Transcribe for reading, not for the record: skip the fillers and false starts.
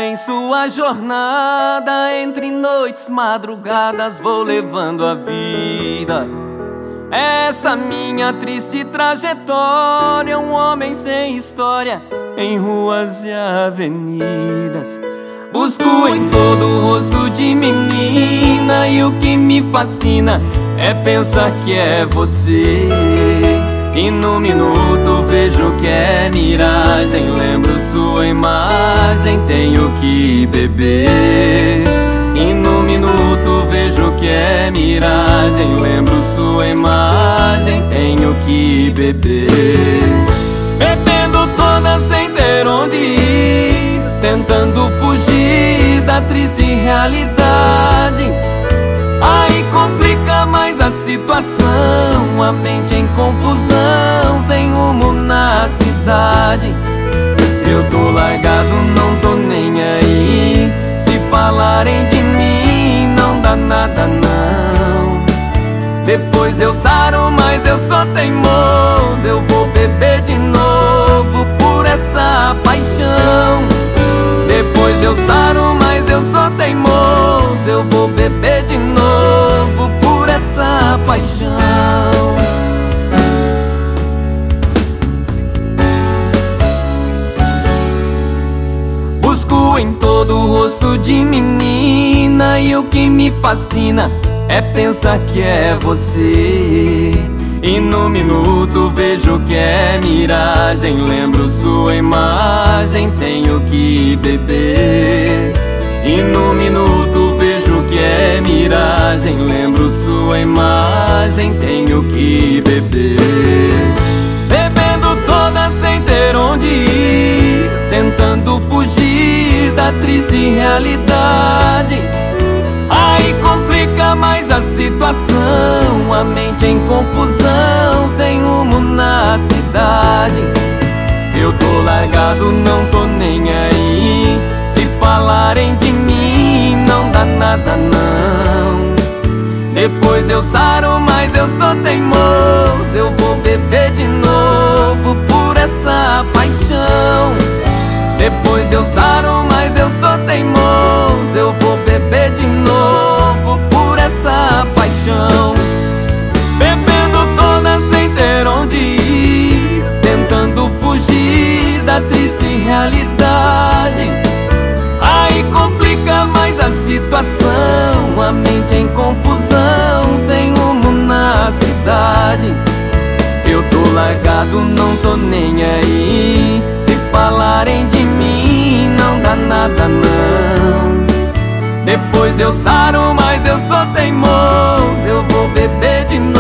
Em sua jornada, entre noites, madrugadas, vou levando a vida. Essa minha triste trajetória, um homem sem história, em ruas e avenidas. Busco em todo o rosto de menina, e o que me fascina é pensar que é você. E no minuto vejo que é miragem, lembro sua imagem, tenho que beber. E no minuto vejo que é miragem, lembro sua imagem, tenho que beber. Bebendo toda sem ter onde ir, tentando fugir da triste realidade. Aí complica mais a situação, a mente em confusão, sem rumo na cidade. Eu tô largado, não tô nem aí. Se falarem de mim, não dá nada não. Depois eu saro, mas eu sou teimoso. Eu vou beber de novo por essa paixão. Depois eu saro, mas eu sou teimoso. Eu vou beber de novo por essa paixão. Busco em todo o rosto de menina, e o que me fascina é pensar que é você. E no minuto vejo que é miragem, lembro sua imagem, tenho que beber. E no minuto vejo que é miragem, lembro sua imagem, tenho que beber. Bebendo toda sem ter onde ir, tentando fugir da triste realidade. Aí complica mais a situação, a mente em confusão, sem rumo na cidade. Eu tô largado, não tô nem aí. Se falarem de mim, não dá nada não. Depois eu saro, mas eu sou teimoso. Eu vou beber de novo por essa paixão. Depois eu saro, mas eu sou teimoso. Eu vou beber de novo por essa paixão. Bebendo toda sem ter onde ir, tentando fugir da triste realidade. Aí complica mais a situação, a mente em confusão, sem rumo na cidade. Eu tô largado, não tô nem aí. Se falarem de mim, não dá nada não. Depois eu saro, mas eu sou teimoso. Eu vou beber de novo